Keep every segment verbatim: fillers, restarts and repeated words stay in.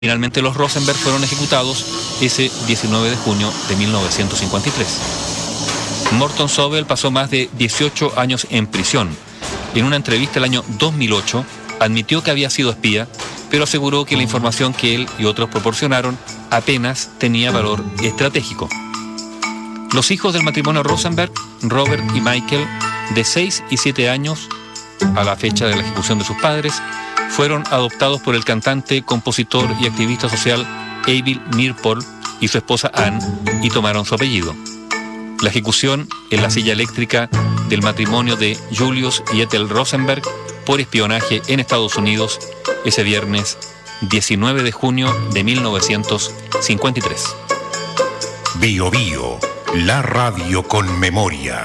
Finalmente los Rosenberg fueron ejecutados ese diecinueve de junio de mil novecientos cincuenta y tres. Morton Sobel pasó más de dieciocho años en prisión. En una entrevista el año dos mil ocho admitió que había sido espía, pero aseguró que la información que él y otros proporcionaron apenas tenía valor estratégico. Los hijos del matrimonio Rosenberg, Robert y Michael, de seis y siete años, a la fecha de la ejecución de sus padres, fueron adoptados por el cantante, compositor y activista social Eivind Nirpol y su esposa Ann, y tomaron su apellido. La ejecución en la silla eléctrica del matrimonio de Julius y Ethel Rosenberg por espionaje en Estados Unidos ese viernes diecinueve de junio de mil novecientos cincuenta y tres. Bio Bio, la radio con memoria.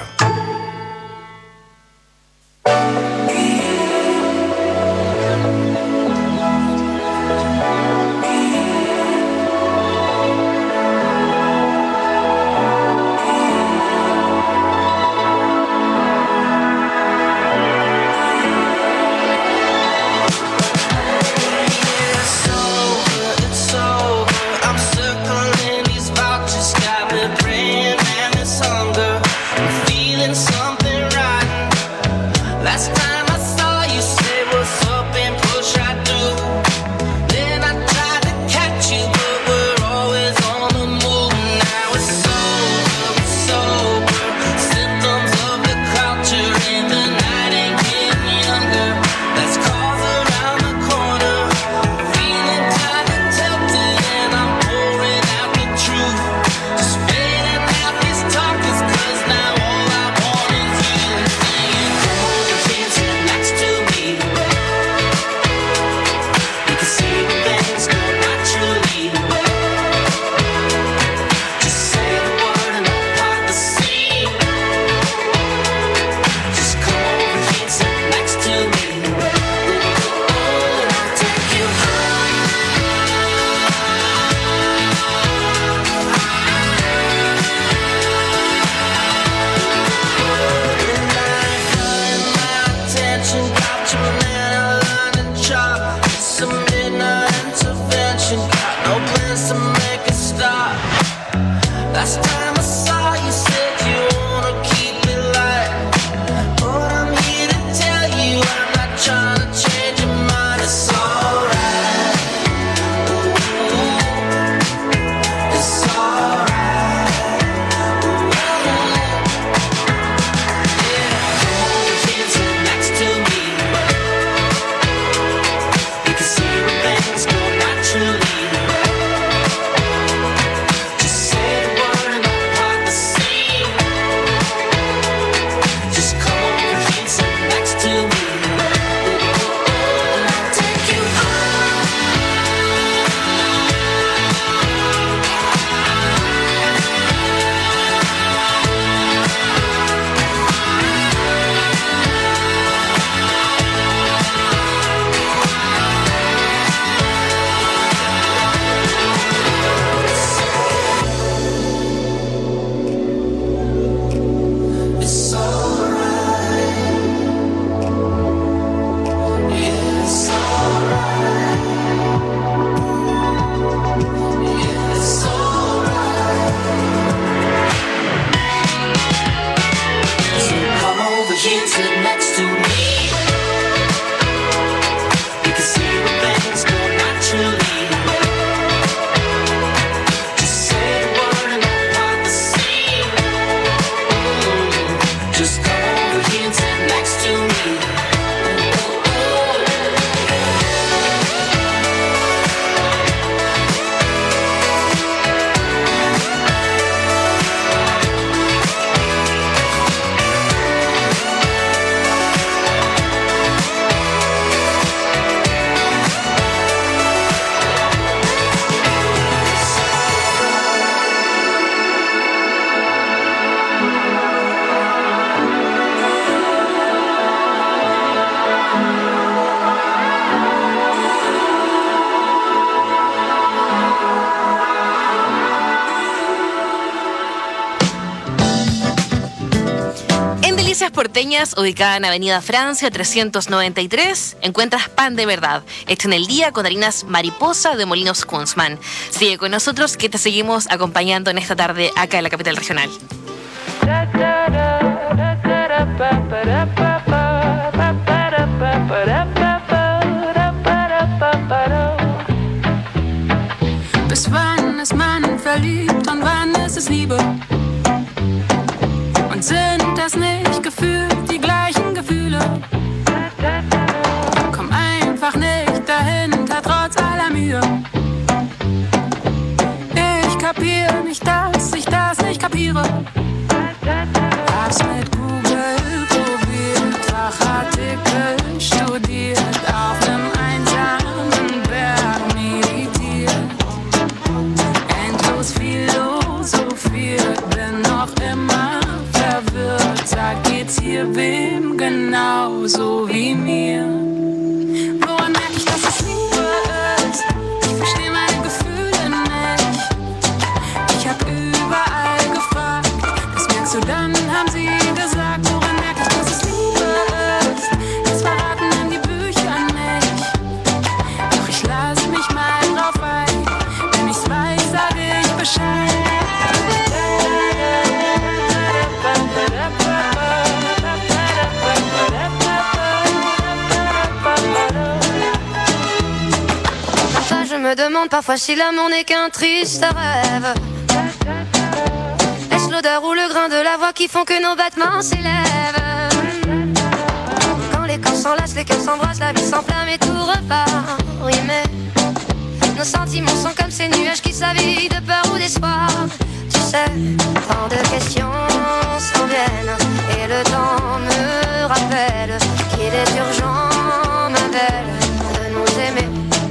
Inside Delicias Porteñas, ubicada en Avenida Francia trescientos noventa y tres, encuentras pan de verdad, hecho en el día con harinas Mariposa de Molinos Kunzman. Sigue con nosotros que te seguimos acompañando en esta tarde acá en la capital regional. Bis wann ist man verliebt und wann ist es Liebe? Und sind das nicht gefühlt die gleichen Gefühle? Komm einfach nicht dahinter, trotz aller Mühe. Ich kapier nicht, dass ich das nicht kapiere. Hab's mit Google probiert, Fachartikel studiert, auf dem einsamen Berg meditiert. Endlos philosophiert, bin noch immer verwirrt. Sag, geht's hier wem genauso wie mir? Woran merk ich, dass es Liebe ist? Ich versteh meine Gefühle nicht. Ich hab überall gefragt, was merkst du dann, haben sie gesagt. Woran merk ich, dass es Liebe ist? Das verraten dann die Bücher nicht. Doch ich lass mich mal drauf ein. Wenn ich's weiß, sag ich Bescheid. Je me demande parfois si l'amour n'est qu'un triste rêve. Est-ce l'odeur ou le grain de la voix qui font que nos battements s'élèvent? Quand les corps s'enlacent, les cœurs s'embrassent, la vie s'enflamme et tout repart. Oui mais nos sentiments sont comme ces nuages qui s'habillent de peur ou d'espoir. Tu sais, tant de questions s'en viennent et le temps me rappelle qu'il est urgent, ma belle, de nous aimer.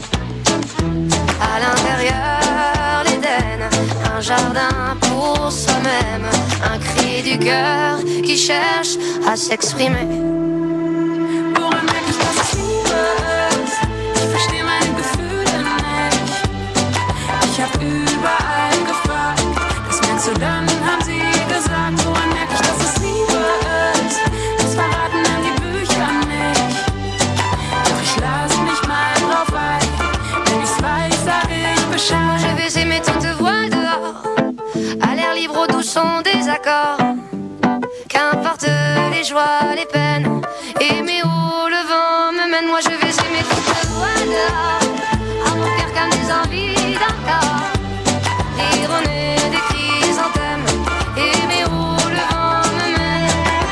À l'intérieur, l'Éden, un jardin pour soi-même, un cri du cœur qui cherche à s'exprimer. Woran merk ich, dass es Liebe ist? Ich versteh meine Gefühle nicht. Ich hab überall gefragt, was merkst du dann, haben sie gesagt. Woran merk ich, dass es Liebe ist? Das verraten dann die Bücher nicht. Doch ich lass mich mal drauf ein. Wenn ich's weiß, sag ich Bescheid. Je vais aimer toute voix dehors, à l'air libre au doux son des accords. Qu'importe les joies, les peines, aimer où le vent me mène. Moi je vais aimer toute voix dehors, à mon cœur comme des envies d'un corps. Ironer des chrysanthèmes, aimer où le vent me mène.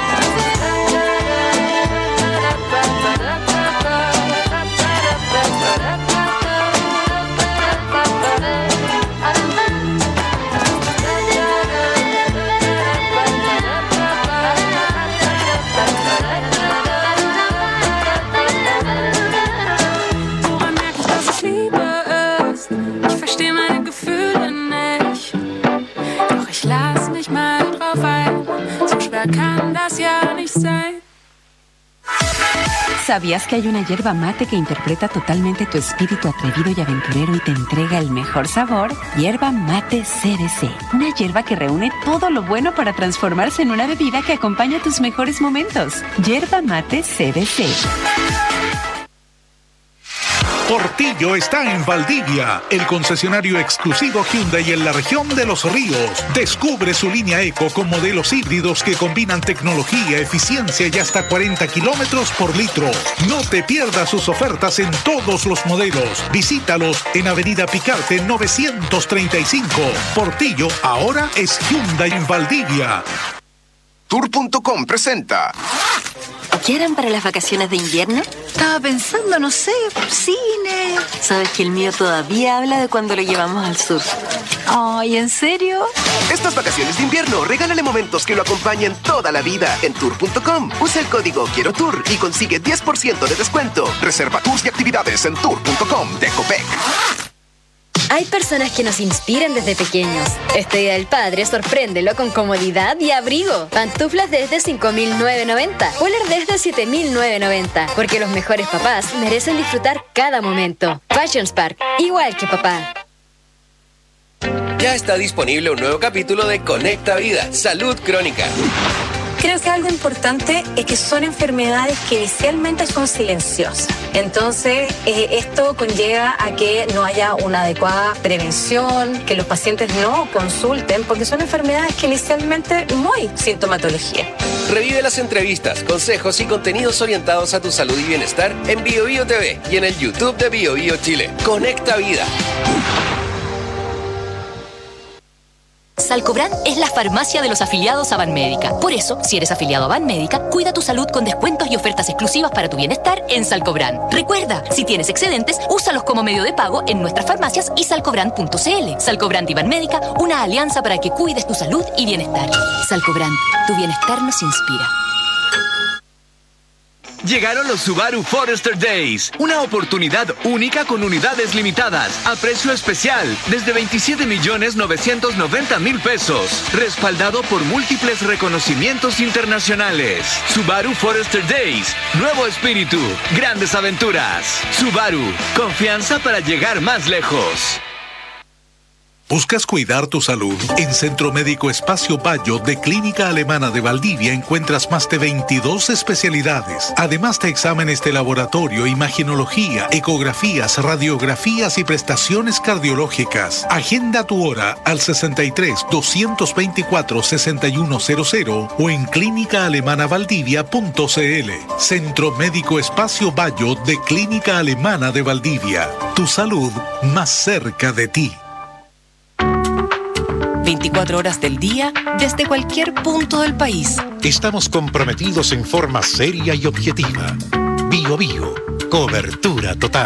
Woran merk ich, dass es Liebe ist? Ich versteh meine Gefühle nicht. Doch ich lass mich mal drauf ein. So schwer kann das ja nicht sein. ¿Sabías que hay una yerba mate que interpreta totalmente tu espíritu atrevido y aventurero y te entrega el mejor sabor? Yerba Mate C D C. Una yerba que reúne todo lo bueno para transformarse en una bebida que acompaña tus mejores momentos. Yerba Mate C D C. Portillo está en Valdivia, el concesionario exclusivo Hyundai en la región de Los Ríos. Descubre su línea Eco con modelos híbridos que combinan tecnología, eficiencia y hasta cuarenta kilómetros por litro. No te pierdas sus ofertas en todos los modelos. Visítalos en Avenida Picarte novecientos treinta y cinco. Portillo ahora es Hyundai en Valdivia. Tour punto com presenta. ¿Qué harán para las vacaciones de invierno? Estaba pensando, no sé, cine. Sabes que el mío todavía habla de cuando lo llevamos al sur. Ay, ¿en serio? Estas vacaciones de invierno, regálale momentos que lo acompañen toda la vida en Tour punto com. Usa el código Quiero Tour y consigue diez por ciento de descuento. Reserva tours y actividades en Tour punto com de Copec. Hay personas que nos inspiran desde pequeños. Este Día del Padre, sorpréndelo con comodidad y abrigo. Pantuflas desde cinco mil novecientos noventa, Polar desde siete mil novecientos noventa, porque los mejores papás merecen disfrutar cada momento. Fashion Spark, igual que papá. Ya está disponible un nuevo capítulo de Conecta Vida, Salud Crónica. Creo que algo importante es que son enfermedades que inicialmente son silenciosas. Entonces, eh, esto conlleva a que no haya una adecuada prevención, que los pacientes no consulten, porque son enfermedades que inicialmente no hay sintomatología. Revive las entrevistas, consejos y contenidos orientados a tu salud y bienestar en Bio Bio T V y en el YouTube de Bio Bio Chile. Conecta Vida. Salcobran es la farmacia de los afiliados a Banmédica. Por eso, si eres afiliado a Banmédica, cuida tu salud con descuentos y ofertas exclusivas para tu bienestar en Salcobran. Recuerda, si tienes excedentes, úsalos como medio de pago en nuestras farmacias y salcobran punto c l. Salcobran y Banmédica, una alianza para que cuides tu salud y bienestar. Salcobran, tu bienestar nos inspira. Llegaron los Subaru Forester Days, una oportunidad única con unidades limitadas, a precio especial, desde veintisiete millones novecientos noventa mil pesos, respaldado por múltiples reconocimientos internacionales. Subaru Forester Days, nuevo espíritu, grandes aventuras. Subaru, confianza para llegar más lejos. ¿Buscas cuidar tu salud? En Centro Médico Espacio Bayo de Clínica Alemana de Valdivia encuentras más de veintidós especialidades, además de exámenes de laboratorio, imagenología, ecografías, radiografías y prestaciones cardiológicas. Agenda tu hora al sesenta y tres, doscientos veinticuatro, sesenta y uno cero cero o en clínica alemana valdivia punto c l. Centro Médico Espacio Bayo de Clínica Alemana de Valdivia. Tu salud más cerca de ti. veinticuatro horas del día, desde cualquier punto del país. Estamos comprometidos en forma seria y objetiva. Bio Bio, cobertura total.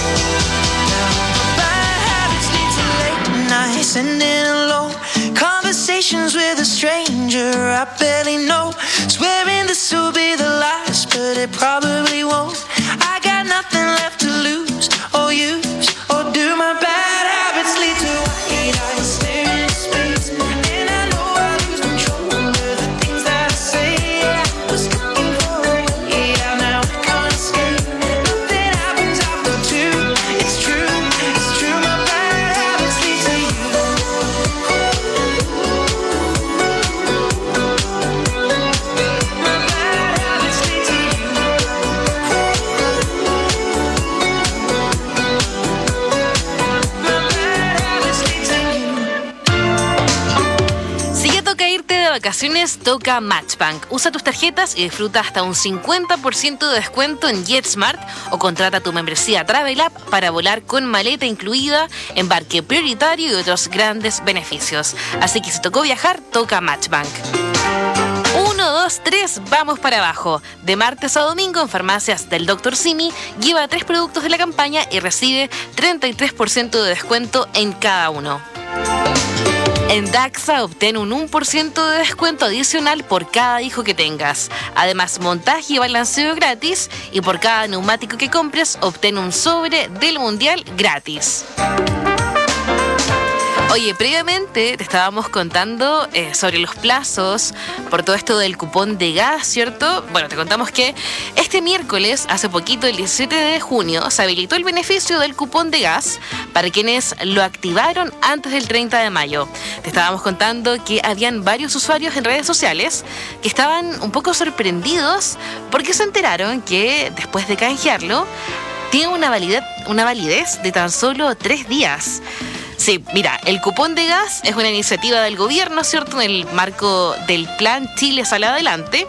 Sending alone. conversations with a stranger I barely know. Swearing this will be the last, but it probably won't. I got nothing left to lose or use, or do my bad habits lead to white eyes staring into space? And I know I lose control over the things that I say. I was looking for a way out, now I can't escape. Nothing happens after two. It's true, it's true. My bad habits lead to you. My bad habits lead to you. De vacaciones toca Matchbank. Usa tus tarjetas y disfruta hasta un cincuenta por ciento de descuento en JetSmart o contrata tu membresía Travel App para volar con maleta incluida, embarque prioritario y otros grandes beneficios. Así que si tocó viajar, toca Matchbank. uno, dos, tres, vamos para abajo. De martes a domingo en farmacias del doctor Simi, lleva tres productos de la campaña y recibe treinta y tres por ciento de descuento en cada uno. En Daxa obtén un uno por ciento de descuento adicional por cada hijo que tengas. Además, montaje y balanceo gratis, y por cada neumático que compres, obtén un sobre del Mundial gratis. Oye, previamente te estábamos contando eh, sobre los plazos por todo esto del cupón de gas, ¿cierto? Bueno, te contamos que este miércoles, hace poquito, el diecisiete de junio, se habilitó el beneficio del cupón de gas para quienes lo activaron antes del treinta de mayo. Te estábamos contando que habían varios usuarios en redes sociales que estaban un poco sorprendidos porque se enteraron que después de canjearlo, tiene una validez, una validez de tan solo tres días. Sí, mira, el cupón de gas es una iniciativa del gobierno, ¿cierto?, en el marco del Plan Chile Sale Adelante.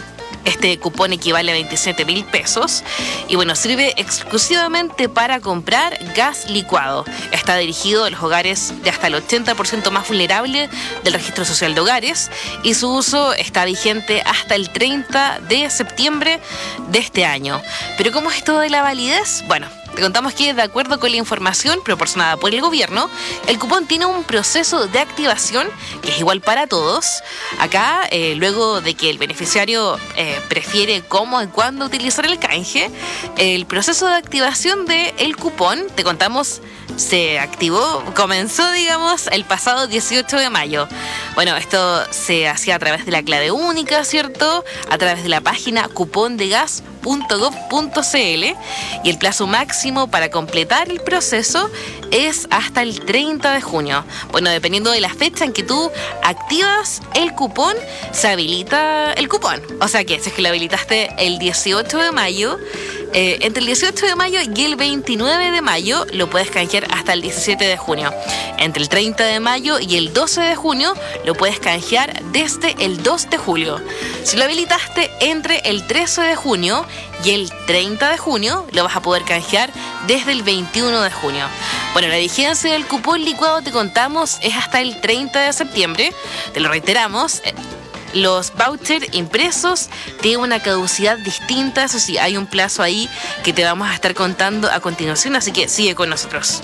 Este cupón equivale a veintisiete mil pesos y bueno, sirve exclusivamente para comprar gas licuado. Está dirigido a los hogares de hasta el ochenta por ciento más vulnerable del Registro Social de Hogares y su uso está vigente hasta el treinta de septiembre de este año. ¿Pero cómo es esto de la validez? Bueno, te contamos que, de acuerdo con la información proporcionada por el gobierno, el cupón tiene un proceso de activación que es igual para todos. Acá, eh, luego de que el beneficiario eh, prefiere cómo y cuándo utilizar el canje, el proceso de activación del cupón, te contamos, se activó, comenzó, digamos, el pasado dieciocho de mayo. Bueno, esto se hacía a través de la clave única, ¿cierto?, a través de la página cupón de gas punto gov punto cl, y el plazo máximo para completar el proceso es hasta el treinta de junio. Bueno, dependiendo de la fecha en que tú activas el cupón, se habilita el cupón. O sea que si es que lo habilitaste el dieciocho de mayo, eh, entre el dieciocho de mayo y el veintinueve de mayo lo puedes canjear hasta el diecisiete de junio. Entre el treinta de mayo y el doce de junio lo puedes canjear desde el dos de julio. Si lo habilitaste entre el trece de junio y el treinta de junio, lo vas a poder canjear desde el veintiuno de junio. Bueno, la vigencia del cupón licuado, te contamos, es hasta el treinta de septiembre. Te lo reiteramos. Los vouchers impresos tienen una caducidad distinta. Eso sí, hay un plazo ahí que te vamos a estar contando a continuación, así que sigue con nosotros.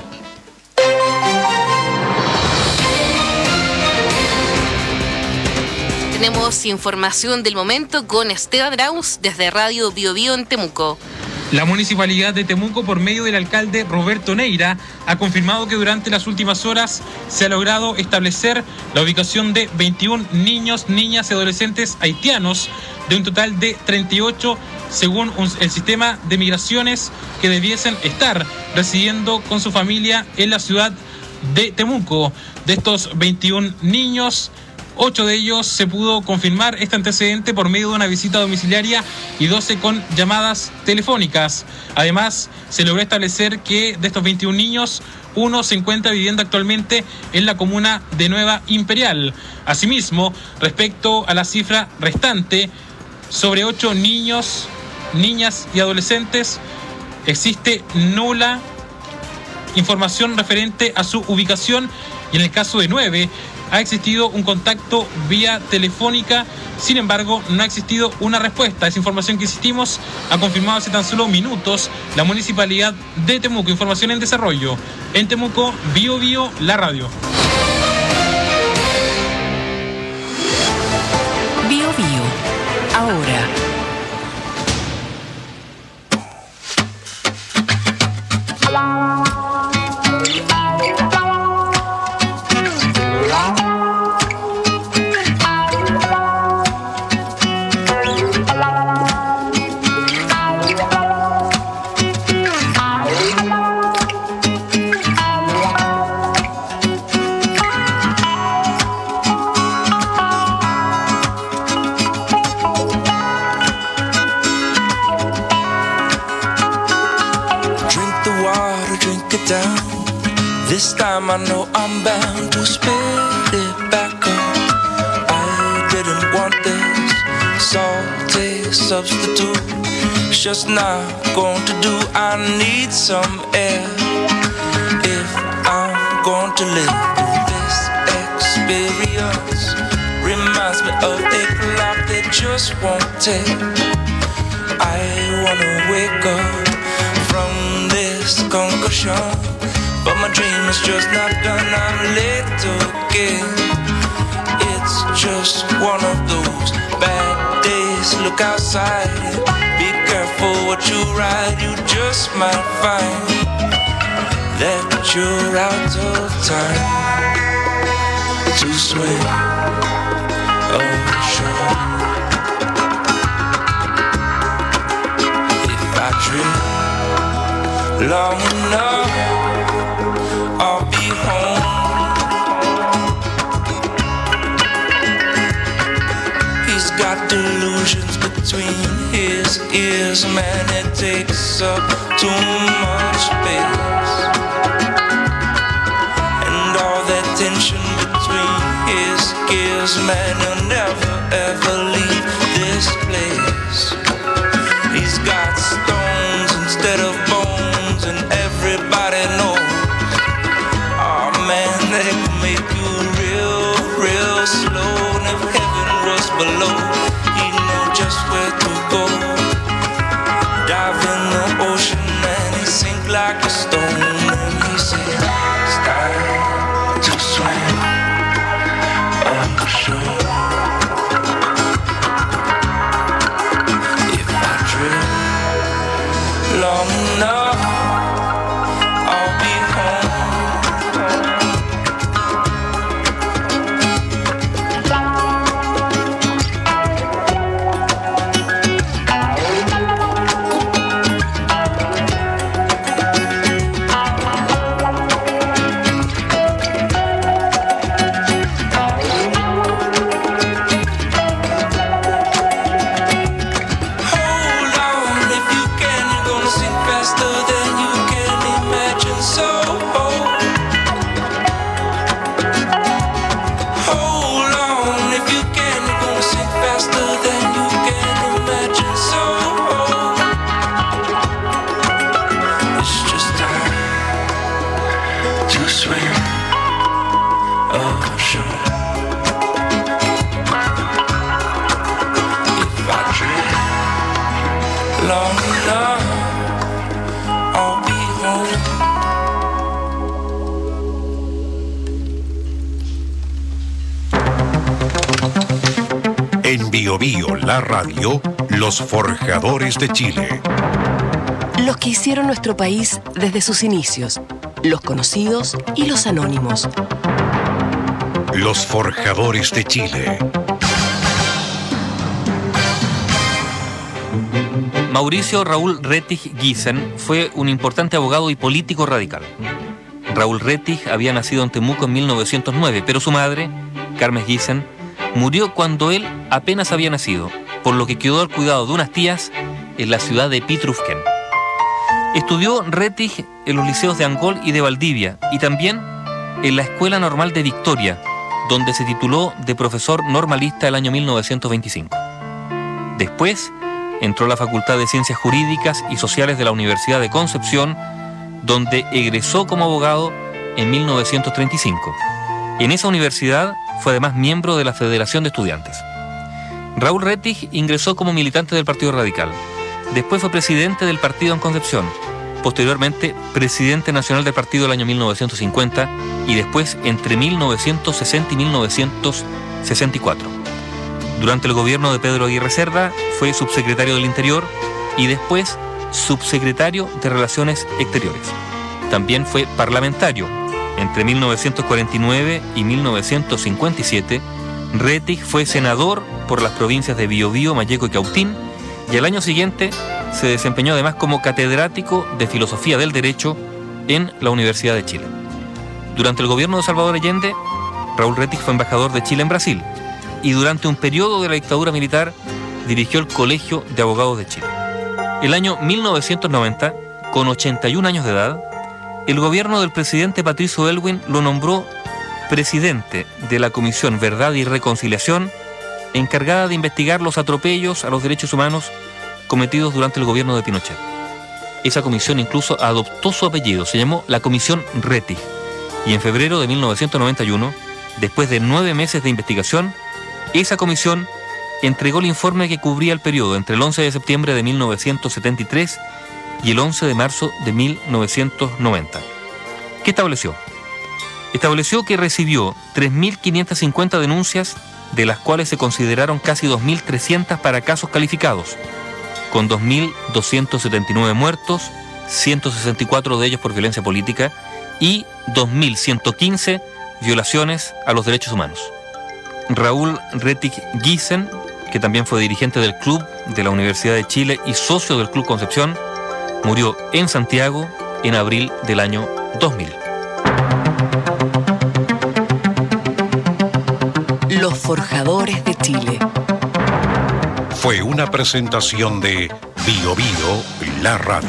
Tenemos información del momento con Esteban Draus desde Radio Bio Bio en Temuco. La Municipalidad de Temuco, por medio del alcalde Roberto Neira, ha confirmado que durante las últimas horas se ha logrado establecer la ubicación de veintiún niños, niñas y adolescentes haitianos, de un total de treinta y ocho, según un, el sistema de migraciones, que debiesen estar residiendo con su familia en la ciudad de Temuco. De estos veintiún niños, ocho de ellos se pudo confirmar este antecedente por medio de una visita domiciliaria y doce con llamadas telefónicas. Además, se logró establecer que de estos veintiún niños, uno se encuentra viviendo actualmente en la comuna de Nueva Imperial. Asimismo, respecto a la cifra restante, sobre ocho niños, niñas y adolescentes, existe nula información referente a su ubicación, y en el caso de nueve, ha existido un contacto vía telefónica. Sin embargo, no ha existido una respuesta. Esa información que insistimos ha confirmado hace tan solo minutos la Municipalidad de Temuco. Información en desarrollo. En Temuco, Bio Bio, la radio. hora. This time I know I'm bound to spit it back up. I didn't want this salty substitute. It's just not going to do. I need some air if I'm going to live. This experience reminds me of a clock that just won't tick. I wanna wake up from this concussion, but my dream is just not done. I'm late again. It's just one of those bad days. Look outside, be careful what you ride. You just might find that you're out of time to swim ashore. If I dream long enough, I'll be home. He's got delusions between his ears. Man, it takes up too much space. And all that tension between his gears. Man, he'll never ever leave this place. He's got stones instead of bones, and everybody knows. Man, that can make you real, real slow. And if heaven was below, he'd know just where to go. Dive in the ocean and he sink like a stone. And he said, it's time to swim ashore. If I drift long enough, I'll be home. En Bio Bio, la radio, los forjadores de Chile. Los que hicieron nuestro país desde sus inicios, los conocidos y los anónimos. Los forjadores de Chile. Mauricio Raúl Rettig Giesen fue un importante abogado y político radical. Raúl Rettig había nacido en Temuco en mil novecientos nueve, pero su madre, Carmen Giesen, murió cuando él apenas había nacido, por lo que quedó al cuidado de unas tías en la ciudad de Pitrufken. Estudió Rettig en los liceos de Angol y de Valdivia, y también en la Escuela Normal de Victoria, donde se tituló de profesor normalista el año mil novecientos veinticinco. Después entró a la Facultad de Ciencias Jurídicas y Sociales de la Universidad de Concepción, donde egresó como abogado en mil novecientos treinta y cinco. En esa universidad fue además miembro de la Federación de Estudiantes. Raúl Rettig ingresó como militante del Partido Radical. Después fue presidente del partido en Concepción. Posteriormente, presidente nacional del partido el año mil novecientos cincuenta y después entre mil novecientos sesenta y mil novecientos sesenta y cuatro. Durante el gobierno de Pedro Aguirre Cerda fue subsecretario del Interior y después subsecretario de Relaciones Exteriores. También fue parlamentario. Entre mil novecientos cuarenta y nueve y mil novecientos cincuenta y siete, Rettig fue senador por las provincias de Biobío, Malleco y Cautín, y al año siguiente se desempeñó además como catedrático de Filosofía del Derecho en la Universidad de Chile. Durante el gobierno de Salvador Allende, Raúl Rettig fue embajador de Chile en Brasil y durante un periodo de la dictadura militar dirigió el Colegio de Abogados de Chile. El año mil novecientos noventa, con ochenta y un años de edad, el gobierno del presidente Patricio Aylwin lo nombró presidente de la Comisión Verdad y Reconciliación, encargada de investigar los atropellos a los derechos humanos cometidos durante el gobierno de Pinochet. Esa comisión incluso adoptó su apellido, se llamó la Comisión Rettig, y en febrero de mil novecientos noventa y uno, después de nueve meses de investigación, esa comisión entregó el informe que cubría el periodo entre el once de septiembre de mil novecientos setenta y tres y el once de marzo de mil novecientos noventa. ¿Qué estableció? Estableció que recibió tres mil quinientas cincuenta denuncias, de las cuales se consideraron casi dos mil trescientas para casos calificados, con dos mil doscientos setenta y nueve muertos, ciento sesenta y cuatro de ellos por violencia política y dos mil ciento quince violaciones a los derechos humanos. Raúl Rettig Giesen, que también fue dirigente del Club de la Universidad de Chile y socio del Club Concepción, murió en Santiago en abril del año dos mil. Los Forjadores de Chile. Fue una presentación de Bio Bio, la radio.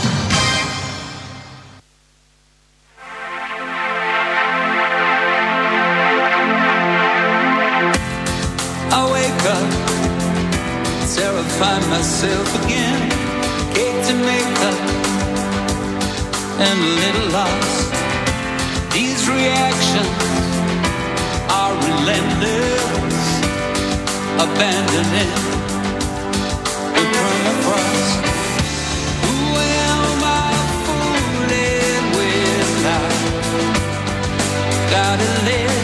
I wake up, terrify myself again, cake to make up, and a little lost. These reactions are relentless, abandoning the permafrost. Who am I fooling with now? Got a list.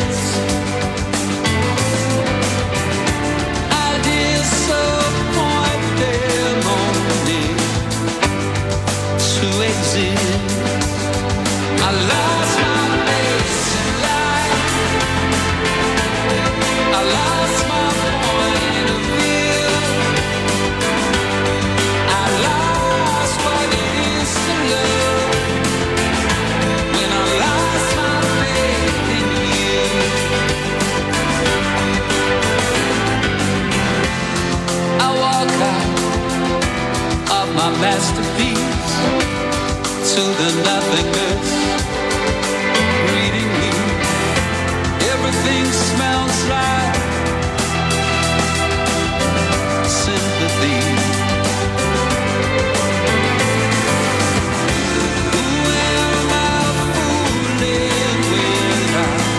I disappoint them only to exist. I lost my place in life. I lost my point of view. I lost what it is to love when I lost my faith in you. I walk out of my masterpiece to the nothingness greeting me. Everything smells like sympathy. Who am I fooling with?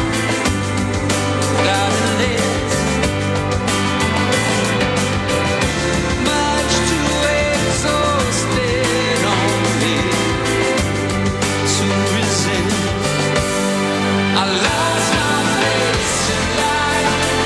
I got a list, much too exhausted only to resist. I lost my place in life.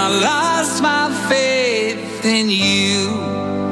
I lost my faith in you.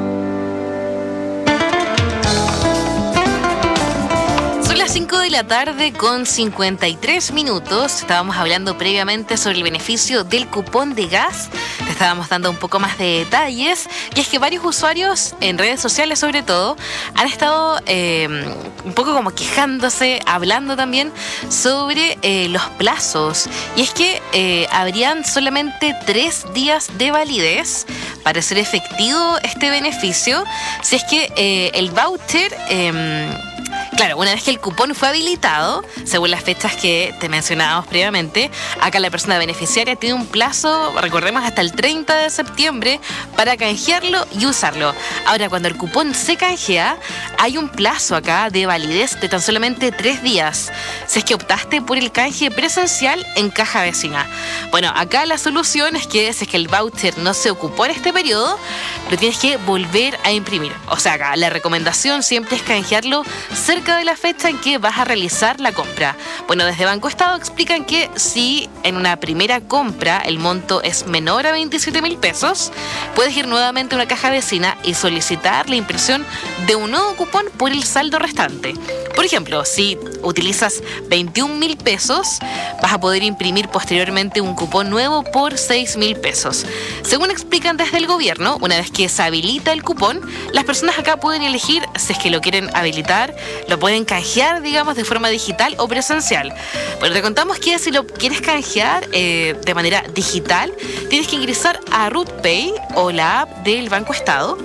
cinco de la tarde con cincuenta y tres minutos. Estábamos hablando previamente sobre el beneficio del cupón de gas. Te estábamos dando un poco más de detalles. Y es que varios usuarios, en redes sociales sobre todo, han estado eh, un poco como quejándose, hablando también sobre eh, los plazos. Y es que eh, habrían solamente tres días de validez para ser efectivo este beneficio. Si es que eh, el voucher... Eh, Claro, una vez que el cupón fue habilitado, según las fechas que te mencionábamos previamente, acá la persona beneficiaria tiene un plazo, recordemos, hasta el treinta de septiembre para canjearlo y usarlo. Ahora, cuando el cupón se canjea, hay un plazo acá de validez de tan solamente tres días, si es que optaste por el canje presencial en caja vecina. Bueno, acá la solución es que si es que el voucher no se ocupó en este periodo, lo tienes que volver a imprimir. O sea, acá la recomendación siempre es canjearlo cerca de la fecha en que vas a realizar la compra. Bueno, desde Banco Estado explican que si en una primera compra el monto es menor a veintisiete mil pesos, puedes ir nuevamente a una caja vecina y solicitar la impresión de un nuevo cupón por el saldo restante. Por ejemplo, si utilizas veintiún mil pesos, vas a poder imprimir posteriormente un cupón nuevo por seis mil pesos. Según explican desde el gobierno, una vez que se habilita el cupón, las personas acá pueden elegir si es que lo quieren habilitar, lo pueden canjear, digamos, de forma digital o presencial. Bueno, te contamos que si lo quieres canjear eh, de manera digital, tienes que ingresar a RootPay o la app del Banco Estado.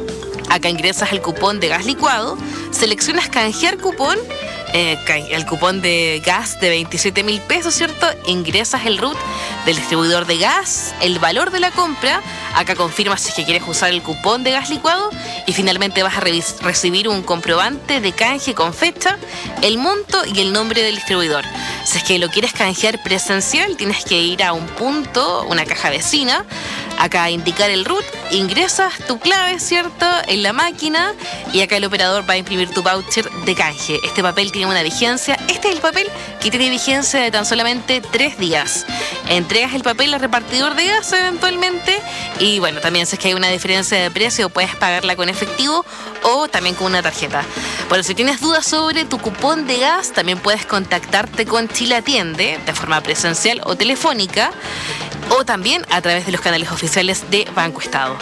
Acá ingresas el cupón de gas licuado, seleccionas canjear cupón, eh, el cupón de gas de veintisiete mil pesos, ¿cierto? Ingresas el R U T del distribuidor de gas, el valor de la compra, acá confirmas si es que quieres usar el cupón de gas licuado y finalmente vas a revis- recibir un comprobante de canje con fecha, el monto y el nombre del distribuidor. Si es que lo quieres canjear presencial, tienes que ir a un punto, una caja vecina, acá indicar el R U T, ingresas tu clave, ¿cierto?, en la máquina y acá el operador va a imprimir tu voucher de canje. Este papel tiene una vigencia, este es el papel que tiene vigencia de tan solamente tres días. Entregas el papel al repartidor de gas eventualmente y bueno, también si es que hay una diferencia de precio puedes pagarla con efectivo o también con una tarjeta. Bueno, si tienes dudas sobre tu cupón de gas, también puedes contactarte con Chile Atiende de forma presencial o telefónica o también a través de los canales oficiales de Banco Estado.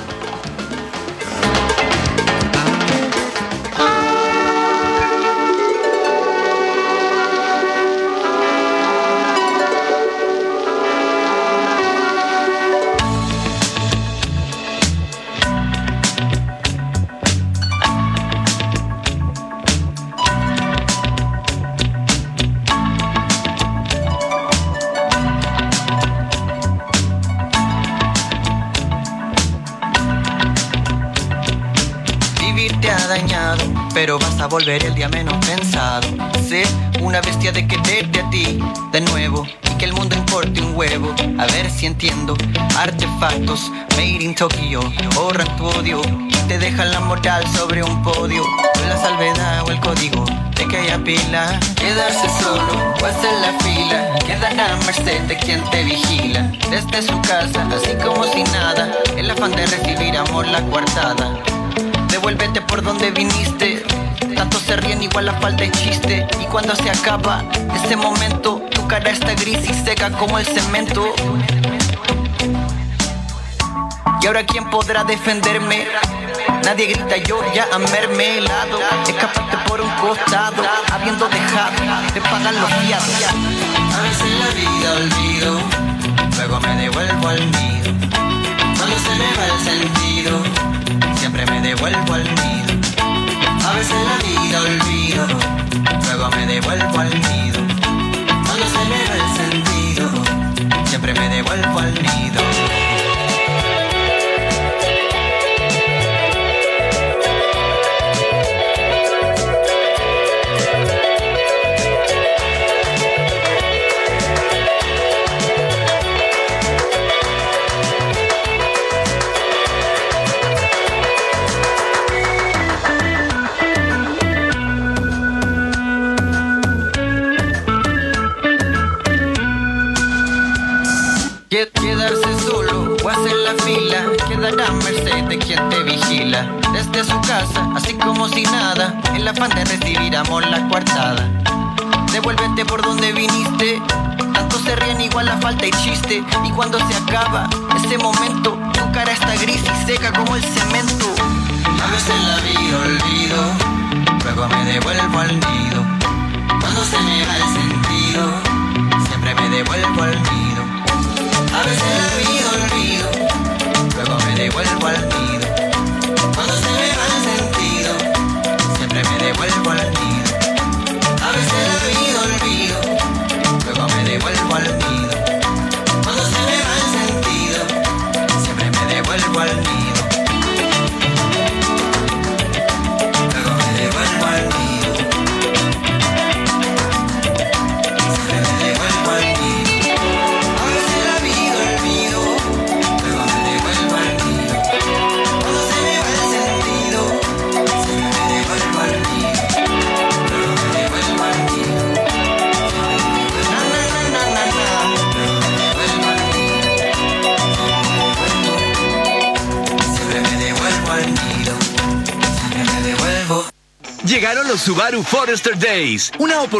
Pero vas a volver el día menos pensado. Sé una bestia de quererte a ti de nuevo y que el mundo importe un huevo. A ver si entiendo. Artefactos made in Tokyo borran tu odio y te dejan la moral sobre un podio. No la salvedad o el código de que haya pila. Quedarse solo o hacer la fila. Quedar a merced de quien te vigila. Desde su casa, así como si nada. El afán de recibir amor la coartada. Devuélvete por donde viniste. Tanto se ríen igual la falta de chiste. Y cuando se acaba ese momento, tu cara está gris y seca como el cemento. Y ahora ¿quién podrá defenderme? Nadie grita, yo ya a mermelado. Escapaste por un costado, habiendo dejado de pagar los fiados. A veces la vida olvido, luego me devuelvo al nido. Cuando se me va el sentido, siempre me devuelvo al nido. A veces la vida olvido, luego me devuelvo al nido. Cuando se me va el sentido, siempre me devuelvo al nido. Qued- Quedarse solo o hacer la fila quedará a merced de quien te vigila. Desde su casa, así como si nada, en la afán de recibir amor la coartada. Devuélvete por donde viniste. Tanto se ríen igual la falta y chiste. Y cuando se acaba ese momento, tu cara está gris y seca como el cemento. A veces la vi olvido, luego me devuelvo al nido. Cuando se me va el sentido, siempre me devuelvo al nido. A veces la vi olvido, luego me devuelvo al nido. Cuando se me va el sentido, siempre me devuelvo al nido. A veces la vi olvido, luego me devuelvo al nido. Cuando se me va el sentido, siempre me devuelvo al nido. Luego me devuelvo al nido. Siempre me devuelvo al nido. A veces la vi olvido, luego me devuelvo al nido. Cuando se me va el sentido, siempre me devuelvo al nido. Luego me devuelvo al nido. Na na na na na na. Luego me devuelvo al nido. Siempre me devuelvo al nido. Siempre me devuelvo. Llegaron los Subaru Forester Days, una oportunidad